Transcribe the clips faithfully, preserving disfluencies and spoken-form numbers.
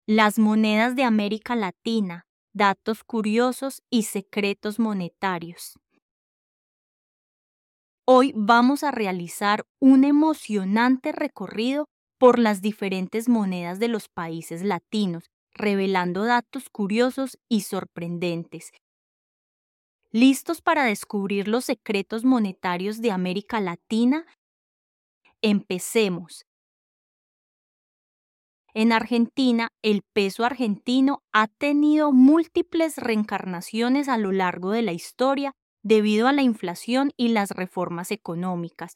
Las monedas de América Latina, datos curiosos y secretos monetarios. Hoy vamos a realizar un emocionante recorrido por las diferentes monedas de los países latinos, revelando datos curiosos y sorprendentes. ¿Listos para descubrir los secretos monetarios de América Latina? Empecemos. En Argentina, el peso argentino ha tenido múltiples reencarnaciones a lo largo de la historia debido a la inflación y las reformas económicas.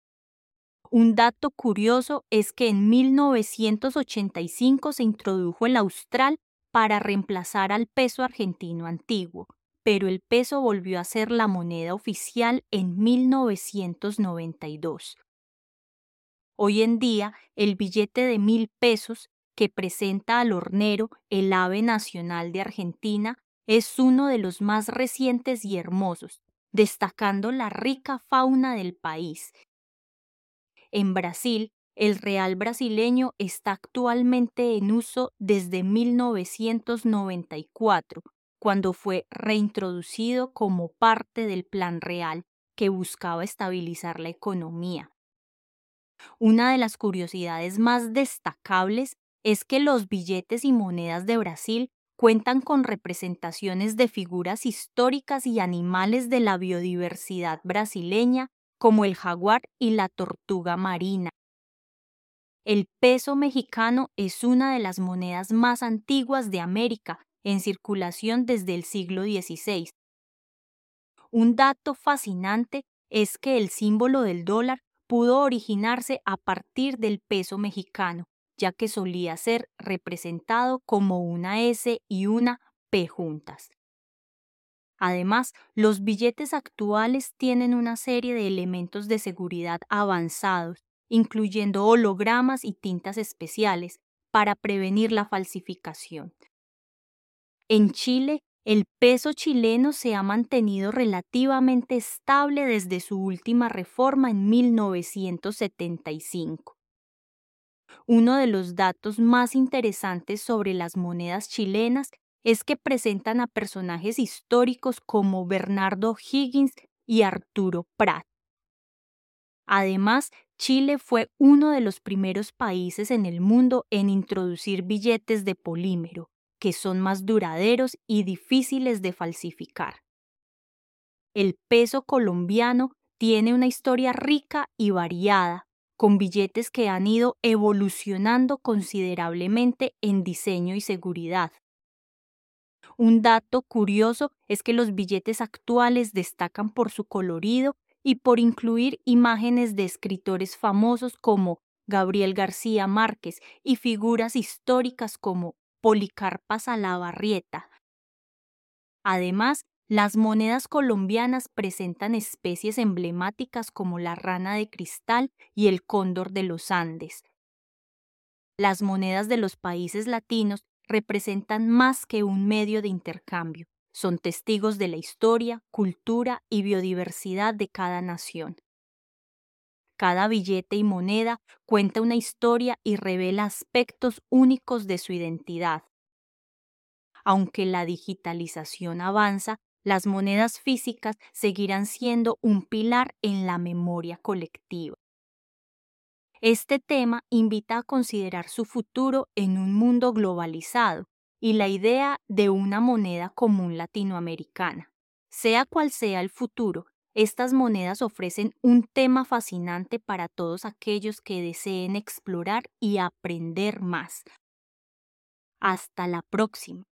Un dato curioso es que en mil novecientos ochenta y cinco se introdujo el austral para reemplazar al peso argentino antiguo, pero el peso volvió a ser la moneda oficial en mil novecientos noventa y dos. Hoy en día, el billete de mil pesos, que presenta al hornero, el ave nacional de Argentina, es uno de los más recientes y hermosos, destacando la rica fauna del país. En Brasil, el real brasileño está actualmente en uso desde mil novecientos noventa y cuatro, cuando fue reintroducido como parte del Plan Real, que buscaba estabilizar la economía. Una de las curiosidades más destacables es que los billetes y monedas de Brasil cuentan con representaciones de figuras históricas y animales de la biodiversidad brasileña, como el jaguar y la tortuga marina. El peso mexicano es una de las monedas más antiguas de América, en circulación desde el siglo dieciséis. Un dato fascinante es que el símbolo del dólar pudo originarse a partir del peso mexicano, ya que solía ser representado como una S y una P juntas. Además, los billetes actuales tienen una serie de elementos de seguridad avanzados, incluyendo hologramas y tintas especiales, para prevenir la falsificación. En Chile, el peso chileno se ha mantenido relativamente estable desde su última reforma en mil novecientos setenta y cinco. Uno de los datos más interesantes sobre las monedas chilenas es que presentan a personajes históricos como Bernardo Higgins y Arturo Prat. Además, Chile fue uno de los primeros países en el mundo en introducir billetes de polímero, que son más duraderos y difíciles de falsificar. El peso colombiano tiene una historia rica y variada, con billetes que han ido evolucionando considerablemente en diseño y seguridad. Un dato curioso es que los billetes actuales destacan por su colorido y por incluir imágenes de escritores famosos como Gabriel García Márquez y figuras históricas como Policarpa Salabarrieta. Además, las monedas colombianas presentan especies emblemáticas como la rana de cristal y el cóndor de los Andes. Las monedas de los países latinos representan más que un medio de intercambio. Son testigos de la historia, cultura y biodiversidad de cada nación. Cada billete y moneda cuenta una historia y revela aspectos únicos de su identidad. Aunque la digitalización avanza, las monedas físicas seguirán siendo un pilar en la memoria colectiva. Este tema invita a considerar su futuro en un mundo globalizado y la idea de una moneda común latinoamericana. Sea cual sea el futuro, estas monedas ofrecen un tema fascinante para todos aquellos que deseen explorar y aprender más. Hasta la próxima.